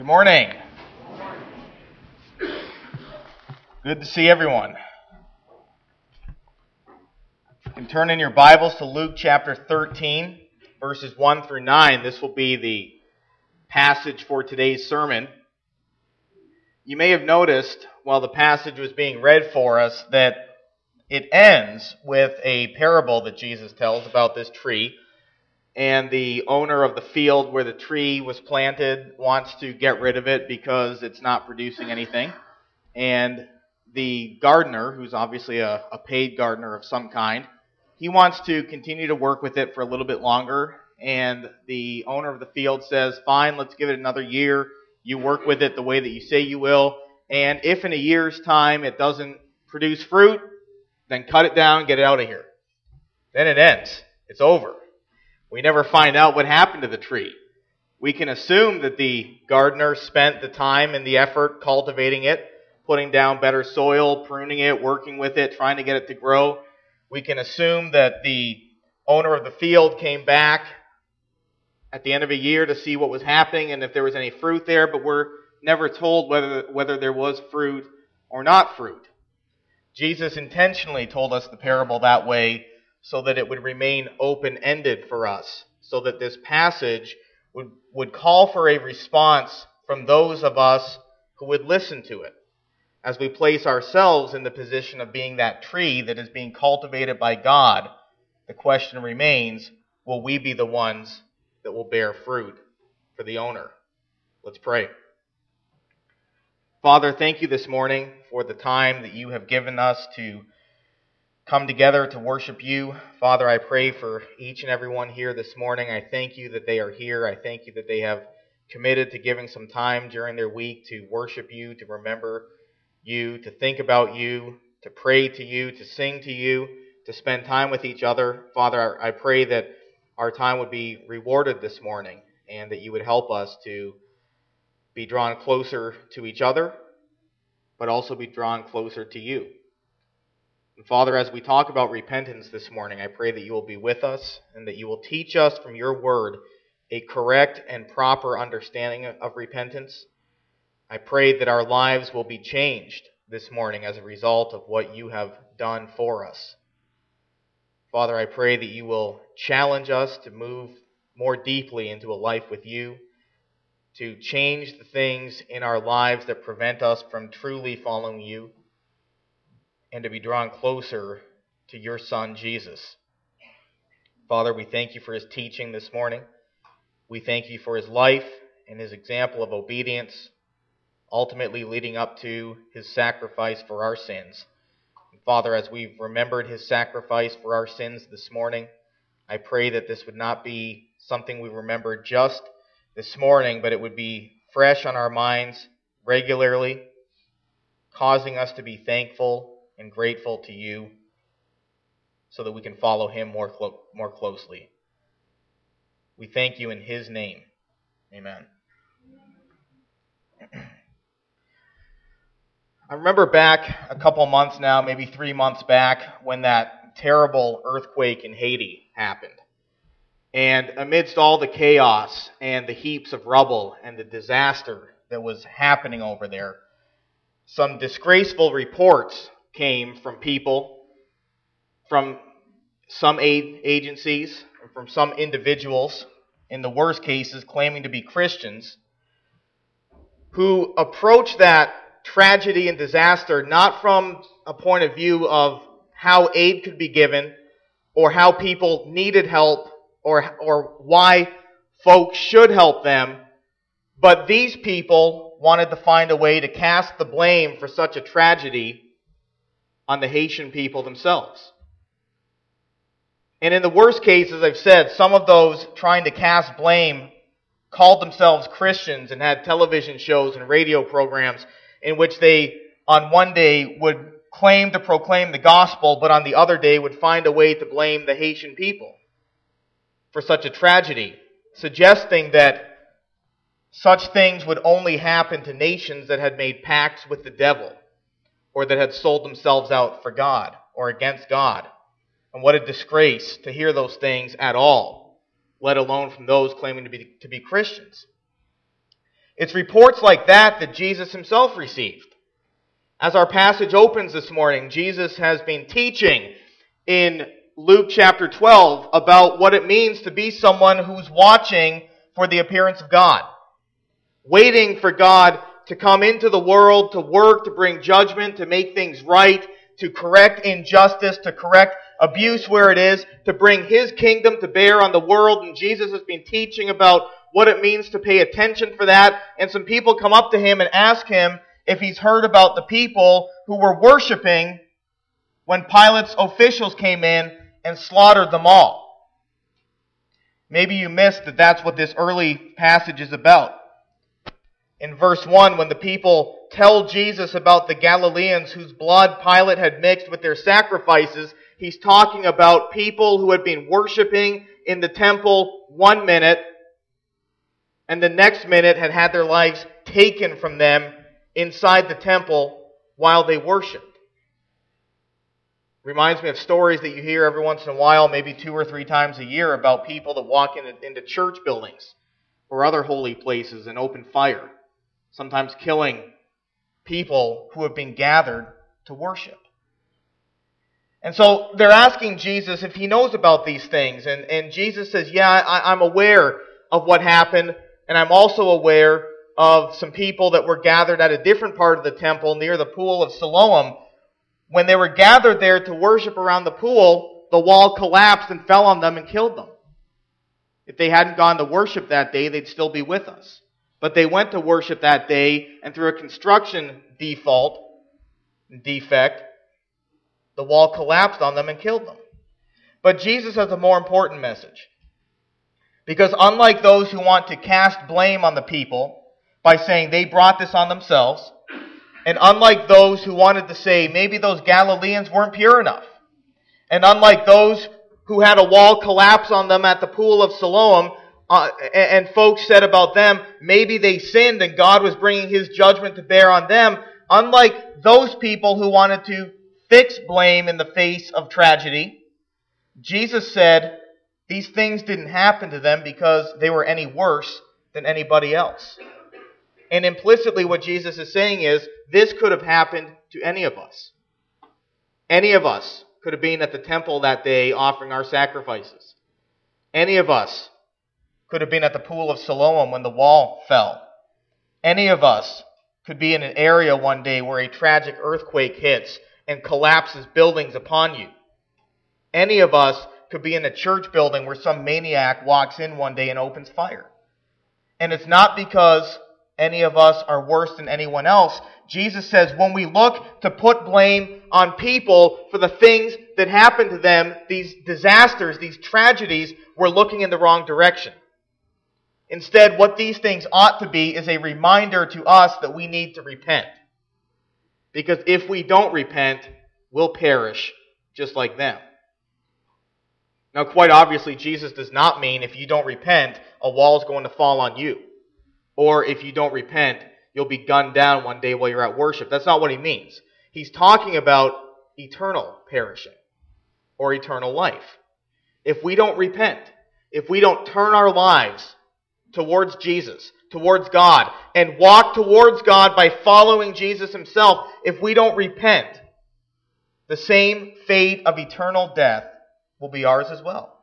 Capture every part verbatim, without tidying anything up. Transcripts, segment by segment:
Good morning. Good to see everyone. You can turn in your Bibles to Luke chapter thirteen, verses one through nine. This will be the passage for today's sermon. You may have noticed while the passage was being read for us that it ends with a parable that Jesus tells about this tree. And the owner of the field where the tree was planted wants to get rid of it because it's not producing anything. And the gardener, who's obviously a, a paid gardener of some kind, he wants to continue to work with it for a little bit longer. And the owner of the field says, fine, let's give it another year. You work with it the way that you say you will. And if in a year's time it doesn't produce fruit, then cut it down, get it out of here. Then it ends. It's over. We never find out what happened to the tree. We can assume that the gardener spent the time and the effort cultivating it, putting down better soil, pruning it, working with it, trying to get it to grow. We can assume that the owner of the field came back at the end of a year to see what was happening and if there was any fruit there, but we're never told whether, whether there was fruit or not fruit. Jesus intentionally told us the parable that way so that it would remain open-ended for us, so that this passage would, would call for a response from those of us who would listen to it. As we place ourselves in the position of being that tree that is being cultivated by God, the question remains, will we be the ones that will bear fruit for the owner? Let's pray. Father, thank you this morning for the time that you have given us to come together to worship you. Father, I pray for each and every one here this morning. I thank you that they are here. I thank you that they have committed to giving some time during their week to worship you, to remember you, to think about you, to pray to you, to sing to you, to spend time with each other. Father, I pray that our time would be rewarded this morning and that you would help us to be drawn closer to each other, but also be drawn closer to you. And Father, as we talk about repentance this morning, I pray that you will be with us and that you will teach us from your word a correct and proper understanding of repentance. I pray that our lives will be changed this morning as a result of what you have done for us. Father, I pray that you will challenge us to move more deeply into a life with you, to change the things in our lives that prevent us from truly following you, and to be drawn closer to your Son, Jesus. Father, we thank you for his teaching this morning. We thank you for his life and his example of obedience, ultimately leading up to his sacrifice for our sins. And Father, as we've remembered his sacrifice for our sins this morning, I pray that this would not be something we remember just this morning, but it would be fresh on our minds regularly, causing us to be thankful and grateful to you so that we can follow him more clo- more closely. We thank you in his name. Amen. I remember back a couple months now, maybe three months back, when that terrible earthquake in Haiti happened. And amidst all the chaos and the heaps of rubble and the disaster that was happening over there, some disgraceful reports came from people, from some aid agencies, from some individuals, in the worst cases claiming to be Christians, who approached that tragedy and disaster not from a point of view of how aid could be given or how people needed help or, or why folks should help them, but these people wanted to find a way to cast the blame for such a tragedy on the Haitian people themselves. And in the worst case, as I've said, some of those trying to cast blame called themselves Christians and had television shows and radio programs in which they, on one day, would claim to proclaim the gospel, but on the other day would find a way to blame the Haitian people for such a tragedy, suggesting that such things would only happen to nations that had made pacts with the devil or that had sold themselves out for God or against God. And what a disgrace to hear those things at all, let alone from those claiming to be, to be Christians. It's reports like that that Jesus himself received. As our passage opens this morning, Jesus has been teaching in Luke chapter twelve about what it means to be someone who's watching for the appearance of God, waiting for God to come into the world, to work, to bring judgment, to make things right, to correct injustice, to correct abuse where it is, to bring His kingdom to bear on the world. And Jesus has been teaching about what it means to pay attention for that. And some people come up to Him and ask Him if He's heard about the people who were worshiping when Pilate's officials came in and slaughtered them all. Maybe you missed that that's what this early passage is about. In verse one, when the people tell Jesus about the Galileans whose blood Pilate had mixed with their sacrifices, he's talking about people who had been worshiping in the temple one minute and the next minute had had their lives taken from them inside the temple while they worshiped. Reminds me of stories that you hear every once in a while, maybe two or three times a year, about people that walk in, into church buildings or other holy places and open fire, sometimes killing people who have been gathered to worship. And so they're asking Jesus if He knows about these things. And, and Jesus says, yeah, I, I'm aware of what happened, and I'm also aware of some people that were gathered at a different part of the temple near the pool of Siloam. When they were gathered there to worship around the pool, the wall collapsed and fell on them and killed them. If they hadn't gone to worship that day, they'd still be with us. But they went to worship that day, and through a construction default, defect, the wall collapsed on them and killed them. But Jesus has a more important message. Because unlike those who want to cast blame on the people by saying they brought this on themselves, and unlike those who wanted to say maybe those Galileans weren't pure enough, and unlike those who had a wall collapse on them at the pool of Siloam, uh, and folks said about them, maybe they sinned and God was bringing His judgment to bear on them, unlike those people who wanted to fix blame in the face of tragedy, Jesus said these things didn't happen to them because they were any worse than anybody else. And implicitly what Jesus is saying is, this could have happened to any of us. Any of us could have been at the temple that day offering our sacrifices. Any of us could have been at the pool of Siloam when the wall fell. Any of us could be in an area one day where a tragic earthquake hits and collapses buildings upon you. Any of us could be in a church building where some maniac walks in one day and opens fire. And it's not because any of us are worse than anyone else. Jesus says when we look to put blame on people for the things that happen to them, these disasters, these tragedies, we're looking in the wrong direction. Instead, what these things ought to be is a reminder to us that we need to repent. Because if we don't repent, we'll perish just like them. Now, quite obviously, Jesus does not mean if you don't repent, a wall is going to fall on you. Or if you don't repent, you'll be gunned down one day while you're at worship. That's not what He means. He's talking about eternal perishing or eternal life. If we don't repent, if we don't turn our lives towards Jesus, towards God, and walk towards God by following Jesus Himself, if we don't repent, the same fate of eternal death will be ours as well.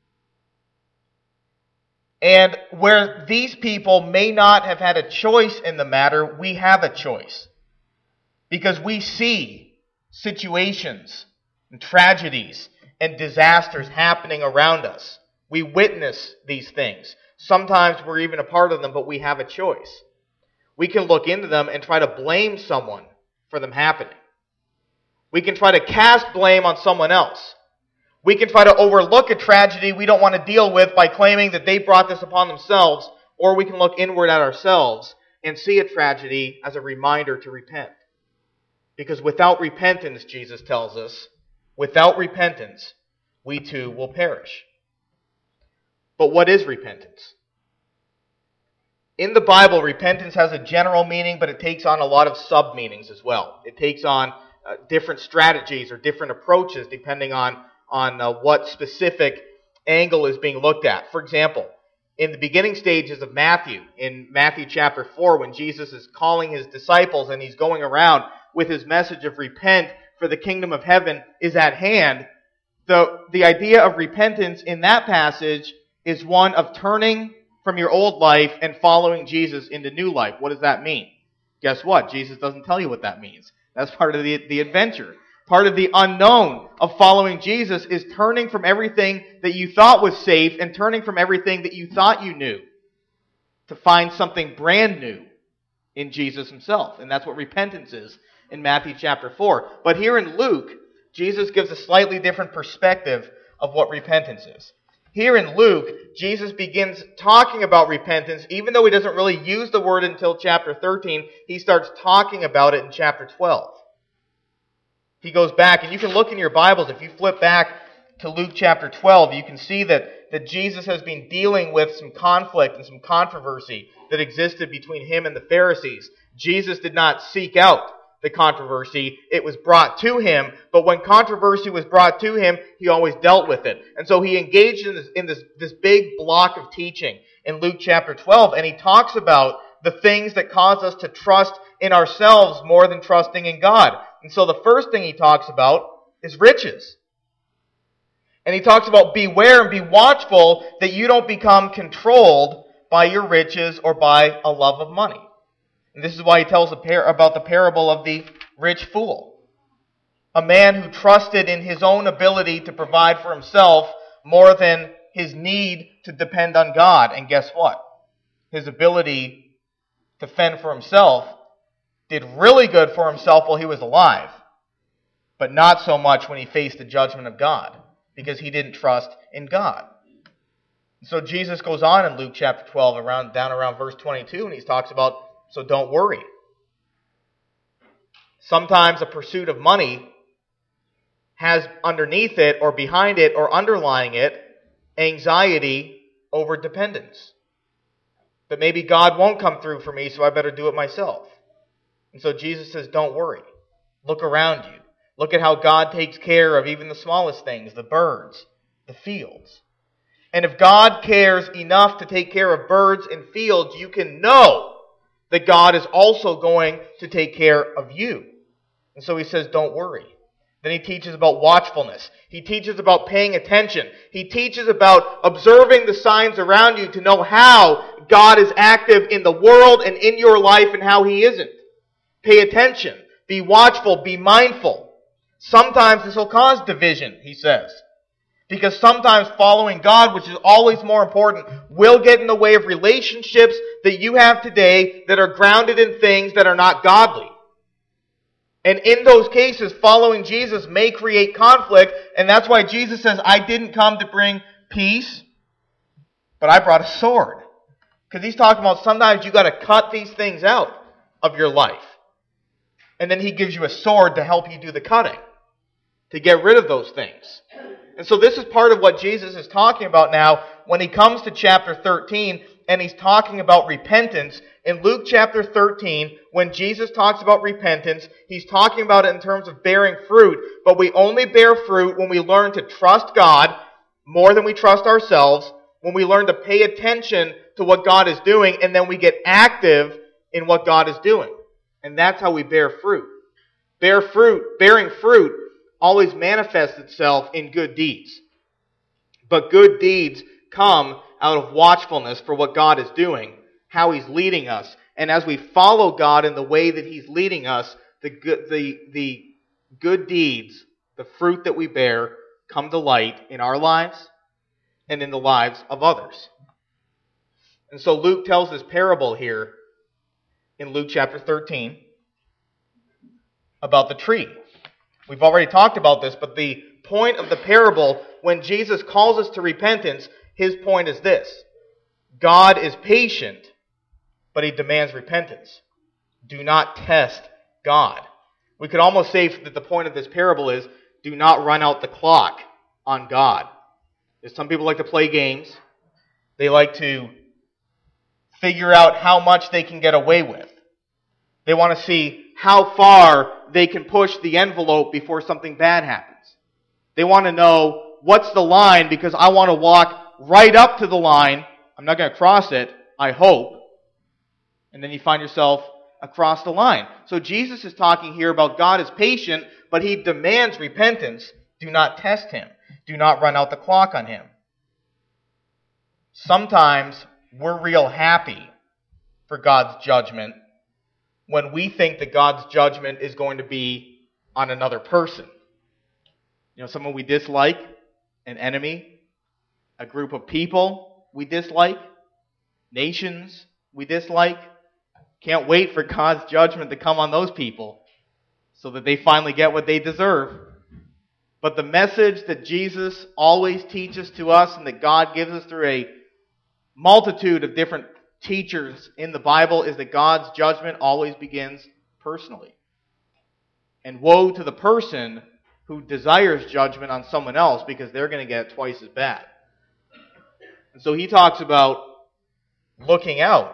And where these people may not have had a choice in the matter, we have a choice. Because we see situations and tragedies and disasters happening around us. We witness these things. Sometimes we're even a part of them, but we have a choice. We can look into them and try to blame someone for them happening. We can try to cast blame on someone else. We can try to overlook a tragedy we don't want to deal with by claiming that they brought this upon themselves, or we can look inward at ourselves and see a tragedy as a reminder to repent. Because without repentance, Jesus tells us, without repentance, we too will perish. But what is repentance? In the Bible, repentance has a general meaning, but it takes on a lot of sub-meanings as well. It takes on uh, different strategies or different approaches depending on on uh, what specific angle is being looked at. For example, in the beginning stages of Matthew, in Matthew chapter four, when Jesus is calling his disciples and he's going around with his message of repent, for the kingdom of heaven is at hand. The, the idea of repentance in that passage is one of turning from your old life and following Jesus into new life. What does that mean? Guess what? Jesus doesn't tell you what that means. That's part of the, the adventure. Part of the unknown of following Jesus is turning from everything that you thought was safe and turning from everything that you thought you knew to find something brand new in Jesus himself. And that's what repentance is in Matthew chapter four. But here in Luke, Jesus gives a slightly different perspective of what repentance is. Here in Luke, Jesus begins talking about repentance, even though he doesn't really use the word until chapter thirteen. He starts talking about it in chapter twelve. He goes back, and you can look in your Bibles, if you flip back to Luke chapter twelve, you can see that, that Jesus has been dealing with some conflict and some controversy that existed between him and the Pharisees. Jesus did not seek out the controversy. It was brought to him, but when controversy was brought to him, he always dealt with it. And so he engaged in this, in this, this big block of teaching in Luke chapter twelve, and he talks about the things that cause us to trust in ourselves more than trusting in God. And so the first thing he talks about is riches. And he talks about beware and be watchful that you don't become controlled by your riches or by a love of money. And this is why he tells a par- about the parable of the rich fool. A man who trusted in his own ability to provide for himself more than his need to depend on God. And guess what? His ability to fend for himself did really good for himself while he was alive, but not so much when he faced the judgment of God, because he didn't trust in God. So Jesus goes on in Luke chapter twelve, around down around verse twenty-two, and he talks about, so don't worry. Sometimes a pursuit of money has underneath it, or behind it, or underlying it, anxiety over dependence. That maybe God won't come through for me, so I better do it myself. And so Jesus says, don't worry. Look around you. Look at how God takes care of even the smallest things, the birds, the fields. And if God cares enough to take care of birds and fields, you can know that God is also going to take care of you. And so he says, don't worry. Then he teaches about watchfulness. He teaches about paying attention. He teaches about observing the signs around you to know how God is active in the world and in your life and how he isn't. Pay attention. Be watchful. Be mindful. Sometimes this will cause division, he says. Because sometimes following God, which is always more important, will get in the way of relationships that you have today that are grounded in things that are not godly. And in those cases, following Jesus may create conflict, and that's why Jesus says, I didn't come to bring peace, but I brought a sword. Because he's talking about sometimes you got to cut these things out of your life. And then he gives you a sword to help you do the cutting, to get rid of those things. And so this is part of what Jesus is talking about now when he comes to chapter thirteen and he's talking about repentance. In Luke chapter thirteen, when Jesus talks about repentance, he's talking about it in terms of bearing fruit. But we only bear fruit when we learn to trust God more than we trust ourselves, when we learn to pay attention to what God is doing, and then we get active in what God is doing. And that's how we bear fruit. Bear fruit, bearing fruit always manifests itself in good deeds. But good deeds come out of watchfulness for what God is doing, how he's leading us. And as we follow God in the way that he's leading us, the good, the, the good deeds, the fruit that we bear, come to light in our lives and in the lives of others. And so Luke tells this parable here in Luke chapter thirteen about the tree. We've already talked about this, but the point of the parable, when Jesus calls us to repentance, his point is this: God is patient, but he demands repentance. Do not test God. We could almost say that the point of this parable is, do not run out the clock on God. Some people like to play games. They like to figure out how much they can get away with. They want to see how far they can push the envelope before something bad happens. They want to know what's the line, because I want to walk right up to the line I'm not going to cross it, I hope. And then you find yourself across the line. So Jesus is talking here about God is patient, but he demands repentance. Do not test him. Do not run out the clock on him. Sometimes we're real happy for God's judgment when we think that God's judgment is going to be on another person. You know, someone we dislike, an enemy, a group of people we dislike, nations we dislike. Can't wait for God's judgment to come on those people so that they finally get what they deserve. But the message that Jesus always teaches to us and that God gives us through a multitude of different teachers in the Bible is that God's judgment always begins personally. And woe to the person who desires judgment on someone else because they're going to get it twice as bad. And so he talks about looking out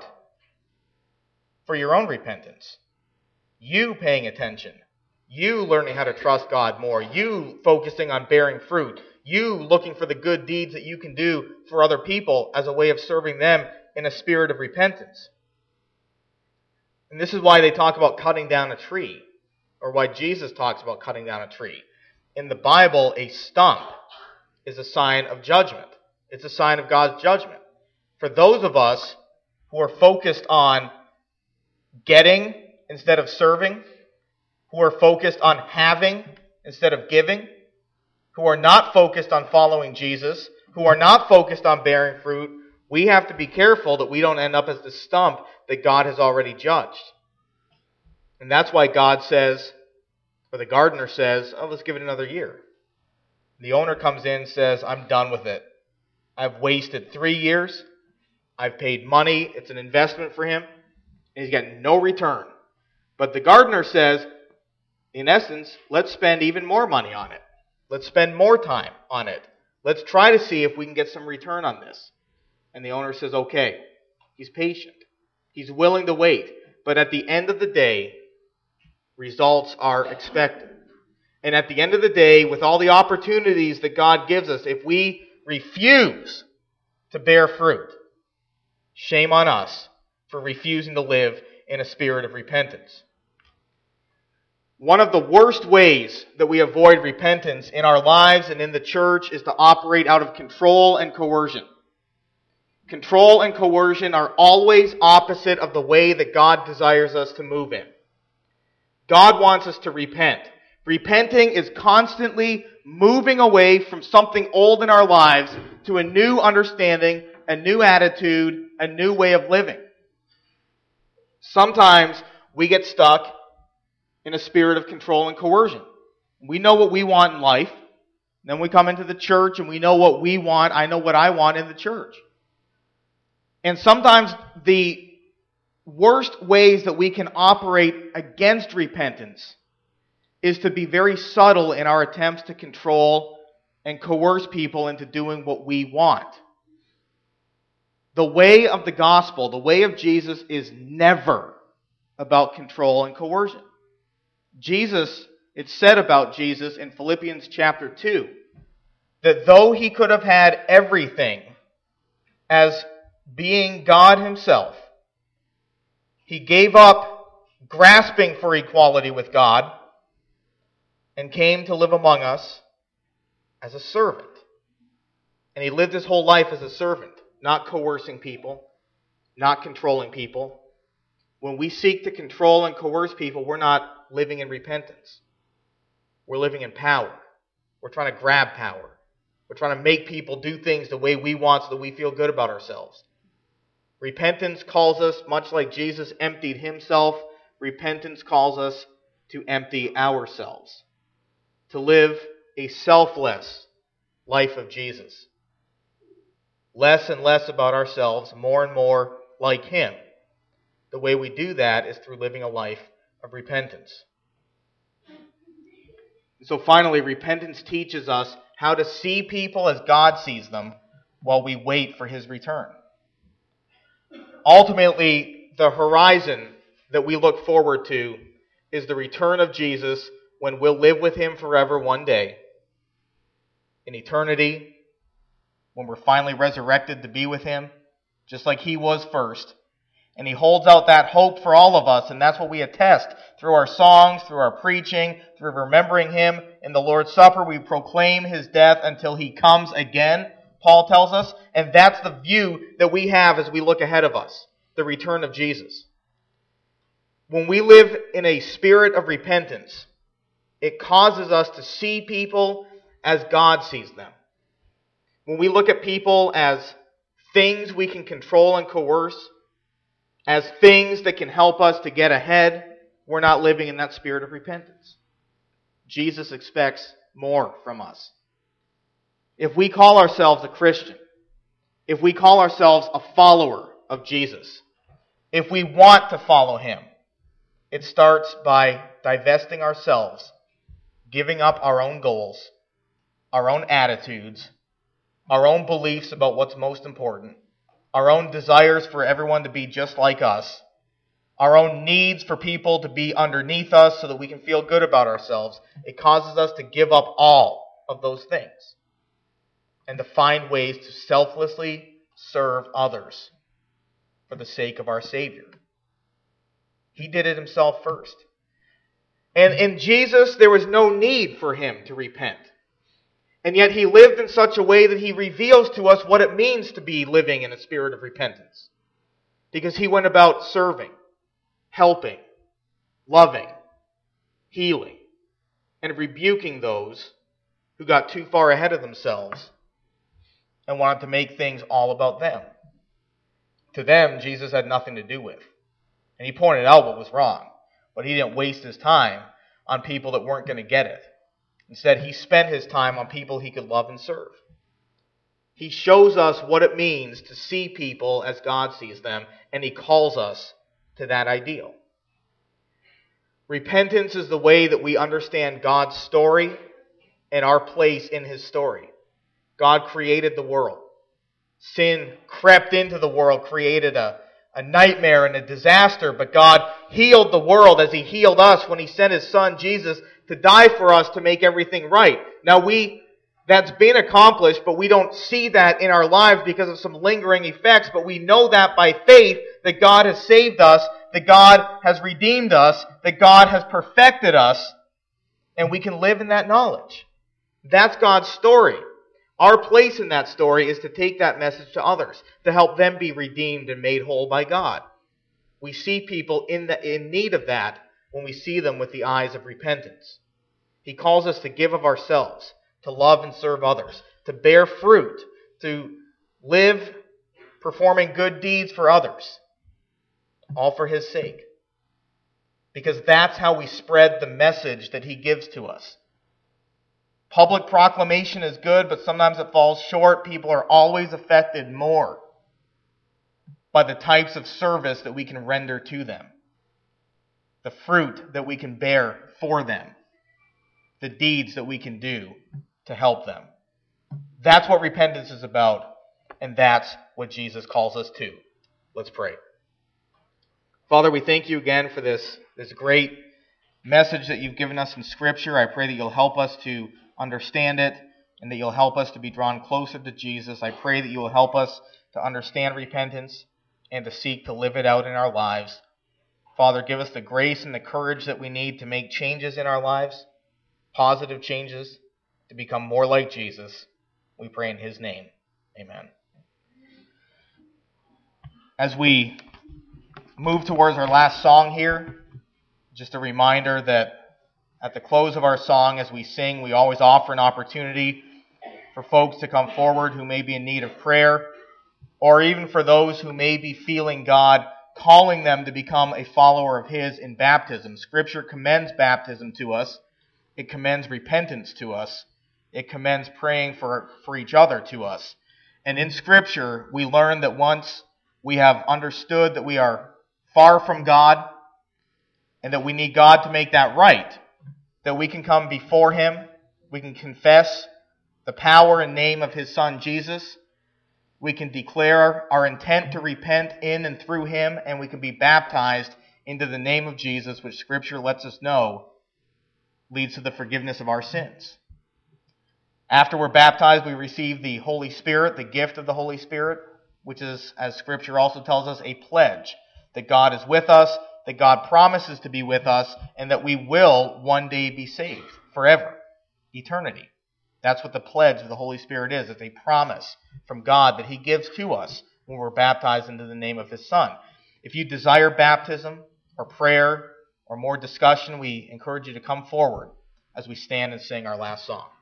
for your own repentance. You paying attention. You learning how to trust God more. You focusing on bearing fruit. You looking for the good deeds that you can do for other people as a way of serving them in a spirit of repentance. And this is why they talk about cutting down a tree, or why Jesus talks about cutting down a tree. In the Bible, a stump is a sign of judgment. It's a sign of God's judgment. For those of us who are focused on getting instead of serving, who are focused on having instead of giving, who are not focused on following Jesus, who are not focused on bearing fruit, we have to be careful that we don't end up as the stump that God has already judged. And that's why God says, or the gardener says, oh, let's give it another year. The owner comes in and says, I'm done with it. I've wasted three years. I've paid money. It's an investment for him. And he's getting no return. But the gardener says, in essence, let's spend even more money on it. Let's spend more time on it. Let's try to see if we can get some return on this. And the owner says, okay. He's patient. He's willing to wait. But at the end of the day, results are expected. And at the end of the day, with all the opportunities that God gives us, if we refuse to bear fruit, shame on us for refusing to live in a spirit of repentance. One of the worst ways that we avoid repentance in our lives and in the church is to operate out of control and coercion. Control and coercion are always opposite of the way that God desires us to move in. God wants us to repent. Repenting is constantly moving away from something old in our lives to a new understanding, a new attitude, a new way of living. Sometimes we get stuck in a spirit of control and coercion. We know what we want in life. Then we come into the church and we know what we want. I know what I want in the church. And sometimes the worst ways that we can operate against repentance is to be very subtle in our attempts to control and coerce people into doing what we want. The way of the gospel, the way of Jesus, is never about control and coercion. Jesus, it's said about Jesus in Philippians chapter two, that though he could have had everything as being God himself, he gave up grasping for equality with God and came to live among us as a servant. And he lived his whole life as a servant, not coercing people, not controlling people. When we seek to control and coerce people, we're not living in repentance. We're living in power. We're trying to grab power. We're trying to make people do things the way we want so that we feel good about ourselves. Repentance calls us, much like Jesus emptied himself, repentance calls us to empty ourselves, to live a selfless life of Jesus. Less and less about ourselves, more and more like him. The way we do that is through living a life of repentance. So finally, repentance teaches us how to see people as God sees them while we wait for his return. Ultimately, the horizon that we look forward to is the return of Jesus when we'll live with him forever one day. In eternity, when we're finally resurrected to be with him, just like he was first. And he holds out that hope for all of us, and that's what we attest through our songs, through our preaching, through remembering him. In the Lord's Supper, we proclaim his death until he comes again, Paul tells us. And that's the view that we have as we look ahead of us, the return of Jesus. When we live in a spirit of repentance, it causes us to see people as God sees them. When we look at people as things we can control and coerce, as things that can help us to get ahead, we're not living in that spirit of repentance. Jesus expects more from us. If we call ourselves a Christian, if we call ourselves a follower of Jesus, if we want to follow him, it starts by divesting ourselves, giving up our own goals, our own attitudes, our own beliefs about what's most important, our own desires for everyone to be just like us, our own needs for people to be underneath us so that we can feel good about ourselves. It causes us to give up all of those things and to find ways to selflessly serve others for the sake of our Savior. He did it himself first. And in Jesus, there was no need for him to repent. And yet he lived in such a way that he reveals to us what it means to be living in a spirit of repentance. Because he went about serving, helping, loving, healing, and rebuking those who got too far ahead of themselves and wanted to make things all about them. To them, Jesus had nothing to do with. And he pointed out what was wrong, but he didn't waste his time on people that weren't going to get it. Instead, he spent his time on people he could love and serve. He shows us what it means to see people as God sees them, and he calls us to that ideal. Repentance is the way that we understand God's story and our place in his story. God created the world. Sin crept into the world, created a, a nightmare and a disaster, but God healed the world as he healed us when he sent his son Jesus to die for us to make everything right. Now we, that's been accomplished, but we don't see that in our lives because of some lingering effects, but we know that by faith that God has saved us, that God has redeemed us, that God has perfected us, and we can live in that knowledge. That's God's story. Our place in that story is to take that message to others, to help them be redeemed and made whole by God. We see people in the, in need of that when we see them with the eyes of repentance. He calls us to give of ourselves, to love and serve others, to bear fruit, to live performing good deeds for others, all for his sake. Because that's how we spread the message that he gives to us. Public proclamation is good, but sometimes it falls short. People are always affected more by the types of service that we can render to them, the fruit that we can bear for them, the deeds that we can do to help them. That's what repentance is about, and that's what Jesus calls us to. Let's pray. Father, we thank you again for this, this great message that you've given us in Scripture. I pray that you'll help us to understand it, and that you'll help us to be drawn closer to Jesus. I pray that you will help us to understand repentance and to seek to live it out in our lives. Father, give us the grace and the courage that we need to make changes in our lives, positive changes, to become more like Jesus. We pray in his name. Amen. As we move towards our last song here, just a reminder that at the close of our song, as we sing, we always offer an opportunity for folks to come forward who may be in need of prayer, or even for those who may be feeling God calling them to become a follower of his in baptism. Scripture commends baptism to us. It commends repentance to us. It commends praying for, for each other to us. And in Scripture, we learn that once we have understood that we are far from God and that we need God to make that right, that we can come before him, we can confess the power and name of his Son Jesus, we can declare our intent to repent in and through him, and we can be baptized into the name of Jesus, which Scripture lets us know leads to the forgiveness of our sins. After we're baptized, we receive the Holy Spirit, the gift of the Holy Spirit. which is, as Scripture also tells us, a pledge that God is with us, that God promises to be with us, and that we will one day be saved forever, eternity. That's what the pledge of the Holy Spirit is. It's a promise from God that He gives to us when we're baptized into the name of His Son. If you desire baptism or prayer or more discussion, we encourage you to come forward as we stand and sing our last song.